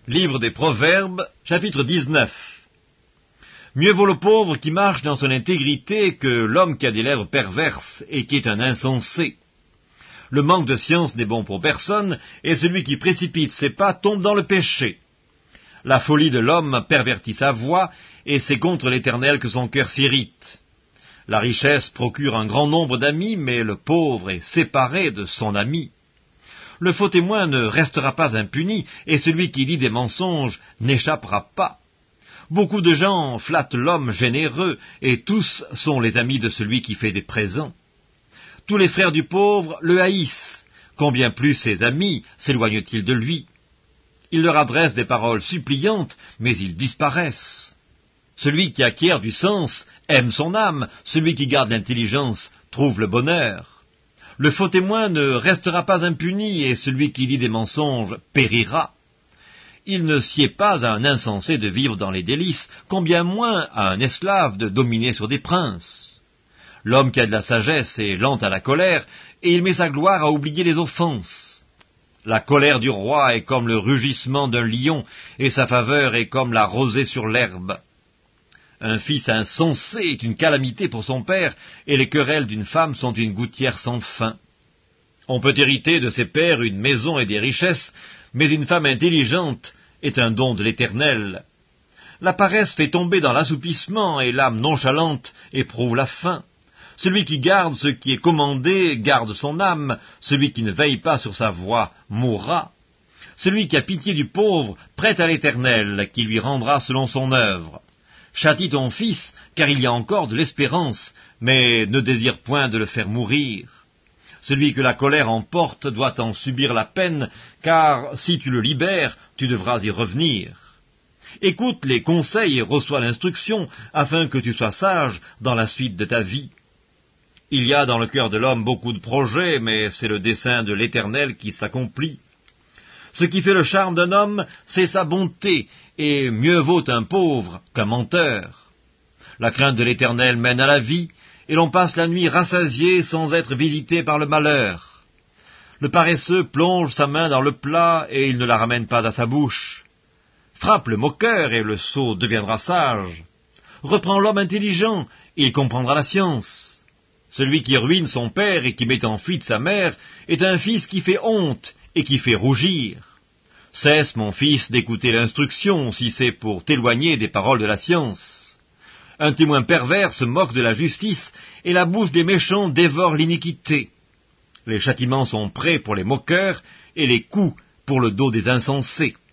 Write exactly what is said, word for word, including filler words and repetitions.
Livre des Proverbes, chapitre dix-neuf. Mieux vaut le pauvre qui marche dans son intégrité que l'homme qui a des lèvres perverses et qui est un insensé. Le manque de science n'est bon pour personne, et celui qui précipite ses pas tombe dans le péché. La folie de l'homme pervertit sa voix, et c'est contre l'Éternel que son cœur s'irrite. La richesse procure un grand nombre d'amis, mais le pauvre est séparé de son ami. Le faux témoin ne restera pas impuni, et celui qui dit des mensonges n'échappera pas. Beaucoup de gens flattent l'homme généreux, et tous sont les amis de celui qui fait des présents. Tous les frères du pauvre le haïssent, combien plus ses amis s'éloignent-ils de lui. Il leur adresse des paroles suppliantes, mais ils disparaissent. Celui qui acquiert du sens aime son âme, celui qui garde l'intelligence trouve le bonheur. Le faux témoin ne restera pas impuni, et celui qui dit des mensonges périra. Il ne sied pas à un insensé de vivre dans les délices, combien moins à un esclave de dominer sur des princes. L'homme qui a de la sagesse est lent à la colère, et il met sa gloire à oublier les offenses. La colère du roi est comme le rugissement d'un lion, et sa faveur est comme la rosée sur l'herbe. Un fils insensé est une calamité pour son père, et les querelles d'une femme sont une gouttière sans fin. On peut hériter de ses pères une maison et des richesses, mais une femme intelligente est un don de l'Éternel. La paresse fait tomber dans l'assoupissement, et l'âme nonchalante éprouve la faim. Celui qui garde ce qui est commandé garde son âme, celui qui ne veille pas sur sa voie mourra. Celui qui a pitié du pauvre prête à l'Éternel, qui lui rendra selon son œuvre. Châtie ton fils, car il y a encore de l'espérance, mais ne désire point de le faire mourir. Celui que la colère emporte doit en subir la peine, car si tu le libères, tu devras y revenir. Écoute les conseils et reçois l'instruction, afin que tu sois sage dans la suite de ta vie. Il y a dans le cœur de l'homme beaucoup de projets, mais c'est le dessein de l'Éternel qui s'accomplit. Ce qui fait le charme d'un homme, c'est sa bonté, et mieux vaut un pauvre qu'un menteur. La crainte de l'Éternel mène à la vie, et l'on passe la nuit rassasié sans être visité par le malheur. Le paresseux plonge sa main dans le plat, et il ne la ramène pas à sa bouche. Frappe le moqueur, et le sot deviendra sage. Reprends l'homme intelligent, et il comprendra la science. Celui qui ruine son père et qui met en fuite sa mère est un fils qui fait honte et qui fait rougir. Cesse, mon fils, d'écouter l'instruction, si c'est pour t'éloigner des paroles de la science. Un témoin pervers se moque de la justice, et la bouche des méchants dévore l'iniquité. Les châtiments sont prêts pour les moqueurs, et les coups pour le dos des insensés.